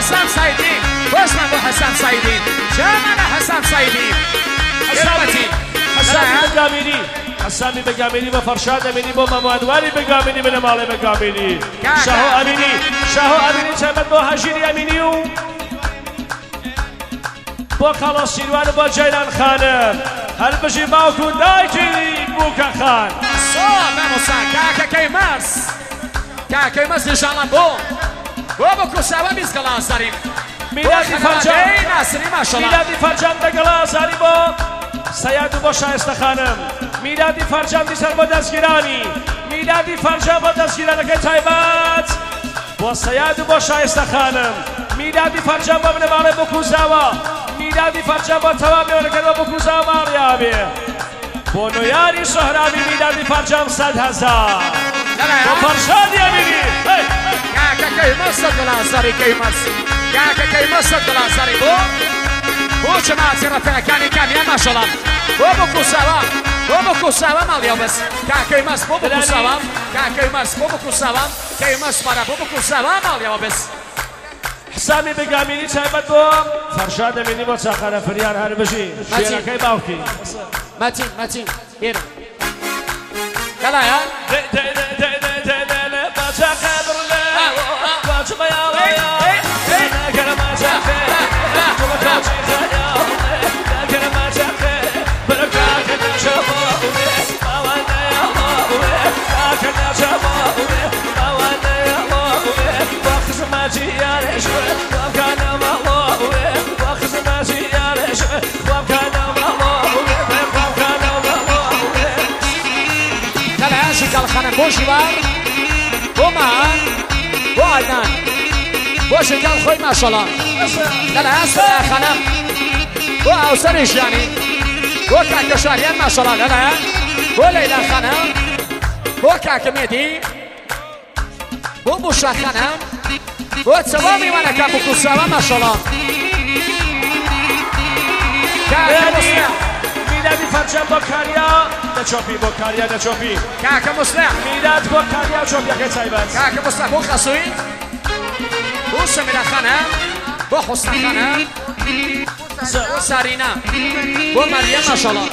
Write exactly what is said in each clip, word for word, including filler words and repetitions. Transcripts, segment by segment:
حسام سعیدی باشم با حسام سعیدی جامعه حسام سعیدی حسامی حسامی بگامینی حسامی بگامینی با فرشاد امینی با ممانواری بگامینی من مال بگامینی شاهو امینی شاهو امینی چند با حجیری امینی و با خلاص سیروان با جیلان خانم هل بجی باوکو دایکی بوکا خان صوب موسان کاکا کیماس کاکا کیماس انشالله بو بو بکو سوا بیز گلاس داریم میلادی فرجام ناصری ماشاءالله میلادی فرجام دگلاس داری با سیادو با شایسته خانم میلادی فرجام دیسر با دستگیرانی میلادی فرجام با دستگیرانی که تایبات با سیادو با شایسته خانم میلادی فرجام با من مال بکو زوا میلادی فرجام با تمامی ورکت با بکو زوا ماریابی با نویاری سهرابی میلادی فرجام صد هزار با فرشادی امینی کاکا کیماس گلاس داری کیماس کاکا کیماس گلاس داری بو بو جماعتی رفیقانی کامیان ماشاءالله بو بکو سوا بو بکو سوا مالیا بس کاکا کیماس بو بکو سوا کاکا کیماس بو بکو سوا کیماس برا بو بکو سوا مالیا بس حسامی بگامینی تایبت با فرشاد امینی با ساخر فریار هر بشی شیرکی باوکی متین متین هیر کلا یا ده ده ده ده ده ده ده ده با ساخر برله با چما یا یا نگر ما ساخر با کاچی زیا نگر ما ساخر برکات نشوا باوانه یا باوانه نشوا باوانه یا باوانه وقت ما جیارش وقت ما باوانه وقت ما جیارش وقت ما باوانه وقت ما باوانه کلا یا شکل خانم بوشی بار بو ما بو عدنان بو شکل خوی ماشاءالله کلا یا سر خانم بو اوسرش یعنی بو کاکا شاریان ماشاءالله کلا یا بو لیلا خانم بو کاکا میدی بو بوشا خانم بو تمامی من کم بکو سوا ماشاءالله کاکا مسلم میلادی فرجام با کاریا نچوپی با کاریا نچوپی کاکا مسلم میلاد با کاریا چوپیا که تایبت کاکا مسلم بو خسوی بو سمیرا خانم بو حسن خانم بو سارینا بو مریم ماشاءالله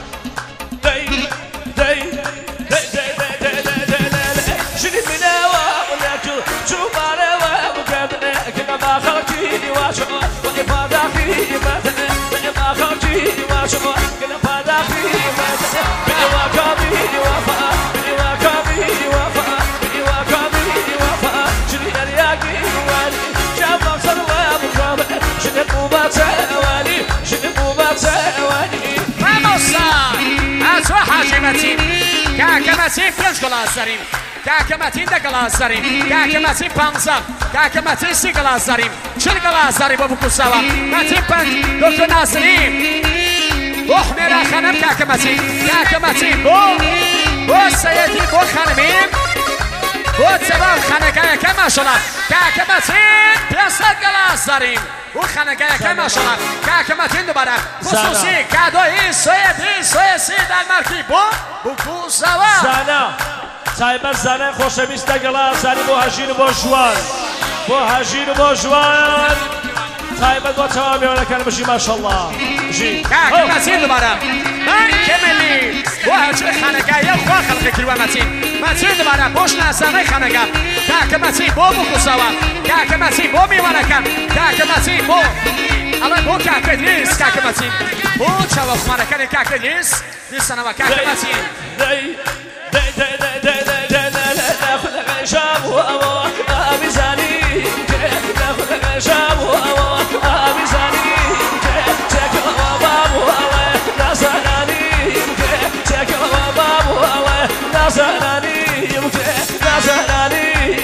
دی دی دی دی دی دی دی شنی منوا ولكن شو باروا وكذا كنا ما خلقتي واشو وما داخلي مثلا ما خلقتي واشو كنا ما داخلي مثلا بنوا كابي وفا بنوا كابي وفا بنوا كابي وفا شني الياقي والي شاف صلوا بكم شني بوبات والي شني بوبات والي Vamos! از و حاجمتین کاکا متین پنج گلاس داریم کاکا متین ده گلاس داریم کاکا متین پانزده کاکا متین سی گلاس داریم چل گلاس داریم با بکو سوا متین پنج دکتر ناصری بو حمیرا خانم کاکا متین کاکا متین بو بو سیدی بو خانمیم بو تمام خانگاه که ماشاءالله کاکا متین پنجصد گلاس داریم او خانگاه که ماشاءالله کاکا متین دوباره خصوصی کادوی سیدی سیسی دنمارکی بو بکو سوا زانا تایبت زانه خوشویست گلاس داری با هجین با جوان با هجین با جوان تایبت با تمامی ورکن بشی ماشاءالله جی کاکا متین دوباره من کملی بو هجین خانگاه خواه خلقی کلوه متین متین دوباره بوش نزانه خانگاه کاکا متین بو بکو سوا کاکا متین بو میوانکن کاکا متین بو الان بو کاکا دیست کاکا متین بو چاوخ مانکن کاکا دیست دیستانه و کاکا متین دی دی دی دی دی دی ناخذ غشام و ابيزاني ناخذ غشام و ابيزاني تاكل بابو لا زاناني تاكل بابو لا زاناني لا زاناني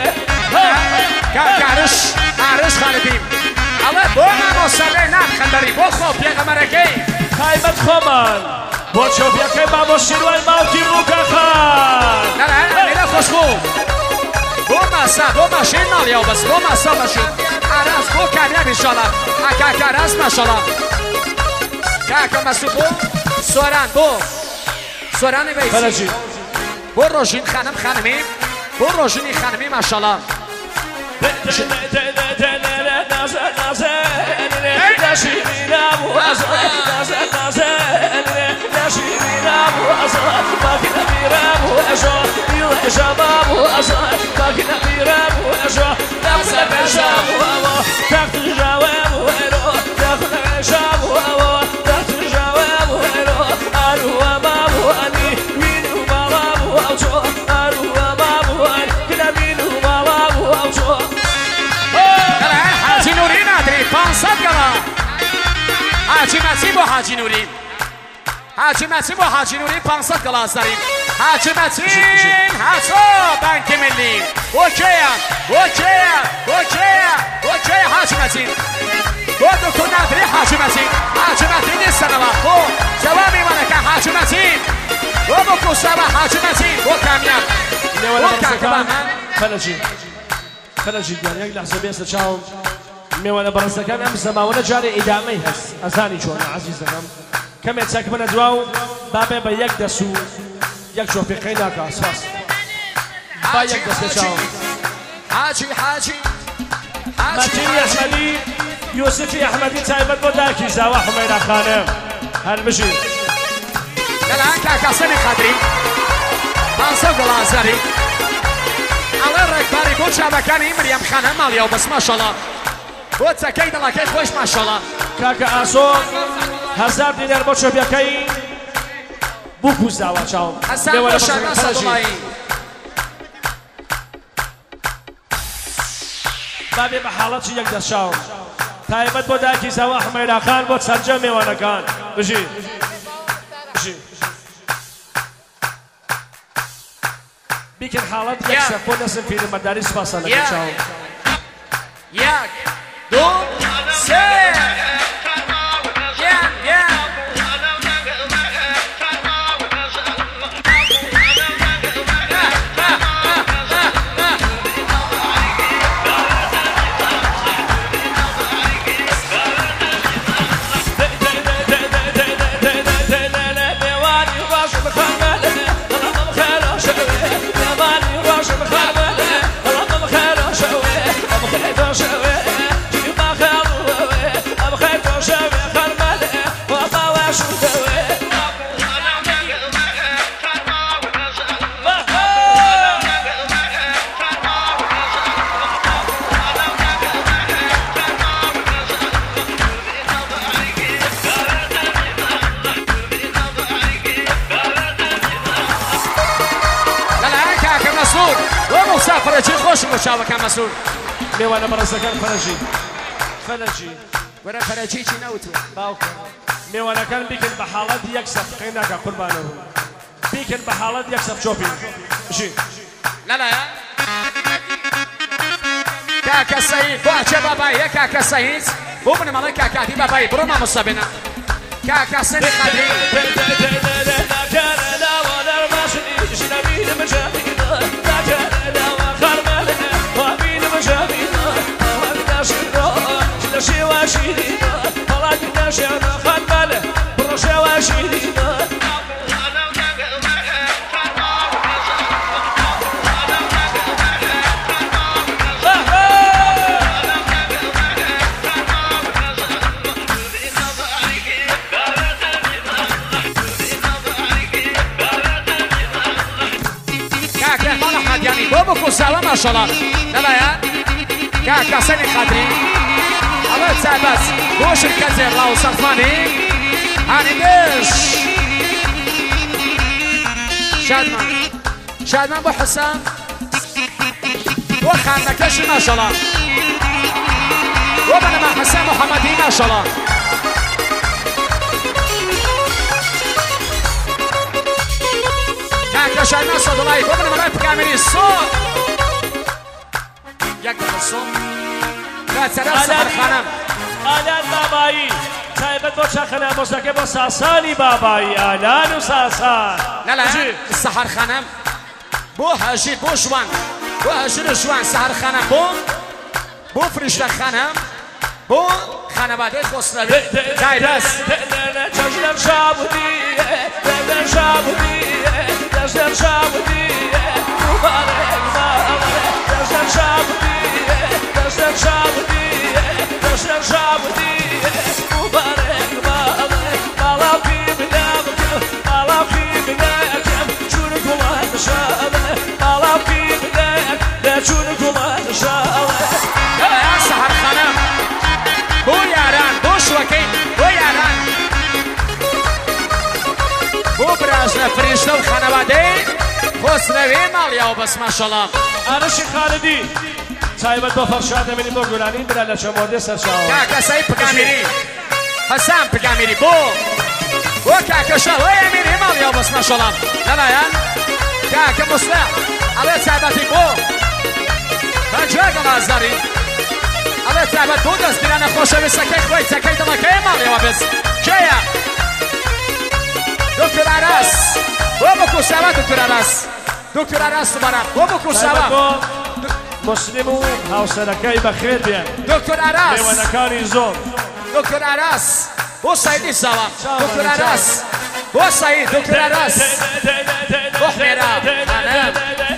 عرش عرش خالدیم الله بو ما مصلی نام خندری بو خوب پیغمبرکی تایبت خومان با چوبیا که بابا شیروان مالکی بوکا خان نه نه نه خوشبو بو ماسا بو ماشین نالیا بس بو ماسا ماشین عرش بو کامیاب انشالله اکاک عرش ماشالله کاکا مسو بو سوران بو سوران بیسی بو روشین خانم خانمی بو روشینی خانمی ماشالله نشيرين ابو ازرق نازل نازل نشيرين ابو ازرق باقي نبير ابو ازرق يلا شباب ابو ازرق باقي نبير ابو ازرق نازل شباب ابو تحت الجواب ويرو تاخذ شباب ابو تحت الجواب ويرو ارو بابو اني مين بابو اوجو ارو بابو اني كنا مين بابو اوجو حاجی نوری نداری پانصد گلا حاجی مسیب و حاجی نوری حاجی مسیب و حاجی نوری پانصد گلا داریم حاجی مسیب حساب بانک ملی اوکیه اوکیه اوکیه اوکیه حاجی مسیب و دکتر نداری حاجی مسیب حاجی مسیب نیست نوا خو جوابی منه که حاجی مسیب و بکو شبه حاجی مسیب و کامیاب و کاکبان فلجی فلجي ديال ياك لحظه بيس تشاو ميوانا برنسا كان ام زماونه جاري ادامي هس ازاني شو انا عزيز كم كم يتساك من دواو بابا بيك دسو ياك شو في قيناك اساس بايك دس تشاو حاجي حاجي متين احمدي يوسف احمدي تايبت بوداكي زاوا حميده خانم هل بشي الان كاكاسني خضري بانسو غلازري على ركباري بو شبكاني مريم خانم ماليا وبس ما شاء الله بو تسكيد الله كي خوش ما شاء الله كاكا اسو هزار دينار بو شبكاي بو كوز داوا تشاو حسن بو شبكاي صدلاي بابي بحالات يك دشاو تايبت بو داكي زوا حميده خان بو تسجمي وانا كان بجي بجي بيكن حالات يكسب ونسم في المدارس فاصلة تشاو ياك دو سي يا يا فرجي خوش مشابكة مسؤول ميوانا برزكان فرجي فرجي ورا فرجي شي نوتو باوكا ميوانا كان بيكن بحالات يكسب قيناك قربانه بيكن بحالات يكسب شوبينج شي لا لا كاكا سعيد باچه باباي كاكا سعيد وابن مالك كاكا دي باباي بروما مصابنا كاكا سني خدري يعني بابو كوساوا ما شاء الله لا لا يا كاكا سني خدري الله تسابس بوش الكزير لاو صرفاني هاني دش شادمان شادمان بو حسام وخانكش ما شاء الله ومن مع حسام محمدي ما شاء الله كاكا شادمان صد الله ومن مع بكامل الصوت يقدر الصوت لا تنسى الخنم آلان بابایی تایبت با چخنه مزدکه با ساسانی بابایی آلان و ساسان لا لا السحر خنم بو هاجي بو شوان بو هاجي شوان سحر خنم بو بو فرشته خنم بو خانواده خسروی دایرس چشم شابودی دلم شابودی دلم شابودی مبارک مبارک دلم شابودی دلم شابودی دلم شابودی لە فریشتە و خانەوادەی خۆسرەوی ماڵیا و بەس ماشەڵڵا. ئارەشی خالدی تایبەت بە فەرشاد دەمێنی بۆ گورانی برا لە چەمۆردێ سەرچاوە. کاکە سەی پگامیری حەسان پگامیری بۆ بۆ کاکەشە وەی ئەمیری ماڵیا و بەس ماشەڵڵا. لەلایەن کاکە مستەق ئەڵێ تایبەتی بۆ پەنجا گەڵازداری ئەڵێ تایبەت بۆ دەستگیرانە خۆشەویستەکەی خۆی چەکەی دڵەکەی ماڵیەوە بز کێیە؟ دکتۆر ئاراس بۆ بکوساوە دکتۆر ئاراس دکتۆر ئاراس دوبارە بۆ بکوساوە مسلم و هاوسەرەکەی بەخێر بێن دکتۆر ئاراس میوانەکانی زۆر دکتۆر ئاراس بۆ سایدی ساوە دکتۆر ئاراس بۆ ساید دکتۆر ئاراس بۆ حمێرە خانم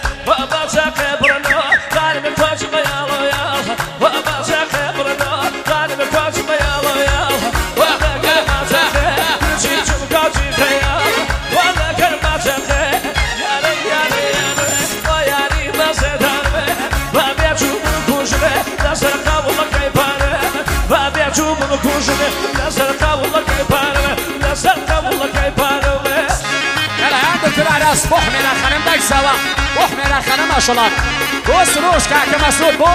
راس بۆ حمێرە خانم دایکساوە بۆ حمێرە خانم ماشەڵڵا بۆ سروش کاکە مەسعود بۆ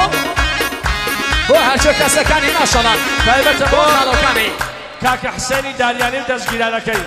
بۆ هەرچۆ کەسەکانی ماشەڵڵا تایبەتە بۆ خاڵۆکانی کاکە حسێنی داریانی و دەستگیرانەکەی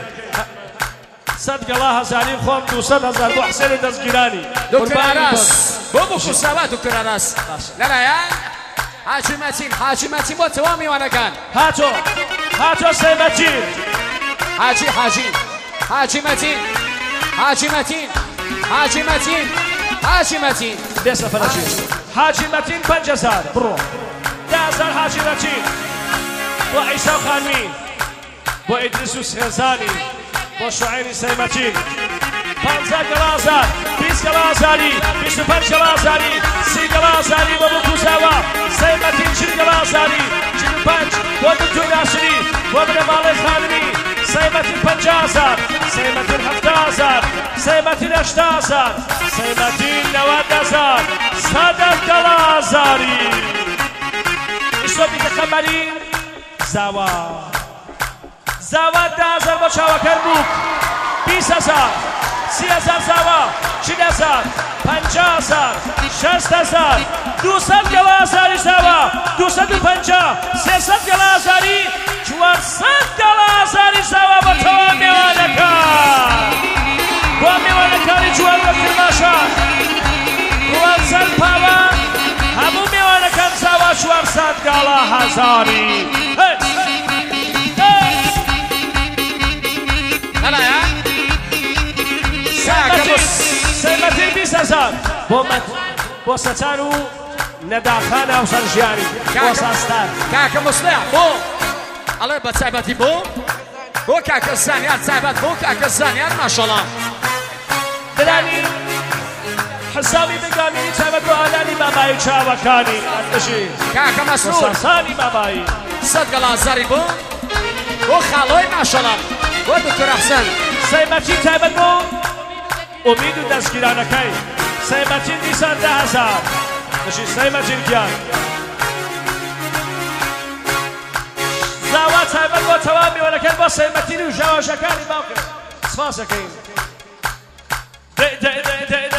سەد گەڵا هەزاری خۆم دووسەد هەزار بۆ حسێنی دەستگیرانی دکتۆر ئاراس بۆ بخوساوە دکتۆر ئاراس لەلایەن حاجی مەتین حاجی مەتین بۆ تەواو میوانەکان هاتۆ هاتۆ سەیمەتین حاجی حاجی حاجی مەتین حاجی مەتین حاجی مەتین حاجی مەتین بێ سەفەرەچی حاجی مەتین پەنج هەزار بڕۆ ده هەزار حاجی مەتین بۆ عیسا و خانمی بۆ ئیدریس و سێزانی بۆ شوعیبی سەیمەتین پانزە گەڵا هەزار بیست گەڵا هەزاری بیست و پەنج گەڵا هەزاری سی گەڵا هەزاری بۆ بکوساوە سەیمەتین چل گەڵا هەزاری چل و پەنج بۆ دکتۆر ناسری بۆ بنەماڵەی خانمی سەیمەتین پەنجا هەزار سەیمەتین هەفتا هەزار سەیمەتین هەشتا هەزار سەیمەتین نەوەد هەزار سەد گەڵا هەزاری ئیشۆبی دەخەمەری زاوا زاوا ده هەزار بۆ چاوەکەر بووک بیست هەزار سی هەزار زاوا چل هەزار پەنجا هەزار شەست هەزار دووسەد گەڵا هەزاری زاوا دووسەد و پەنجا سێسەد گەڵا هەزاری چوارسەد گەڵا هەزاری زاوا بە تەواو میوانەکان بۆ میوانەکانی جوان بە فرماشان دوانزەد پاوە هەموو میوانەکان زاوا چوارسەد گەڵا هەزاری سەیمەتین بیست هەزار بۆ سەچان و نەداخانە و سەرژیانی بۆ ساستان کاکە مستەق بۆ ئەڵێ بە تایبەتی بۆ بۆ کاکە زانیار تایبەت بۆ کاکە زانیار ماشەڵڵا برانی حسابی بگامینی تایبەت بۆ ئالانی بابایی چاوەکانی کاکە مەسعود ساسانی بابایی سەد گەڵا هەزاری بۆ بۆ خاڵۆی ماشەڵڵا بۆ دکتۆر حەسەن سەیمەتین تایبەت بۆ ئومید و دەستگیرانەکەی سەیمەتین دیسان ده هەزار دەشی سەیمەتین گیان زاوا تایبەت بۆ تەواو میوانەکان بۆ سەیمەتین و ژاوەژەکانی باوکە سپاس دەکەین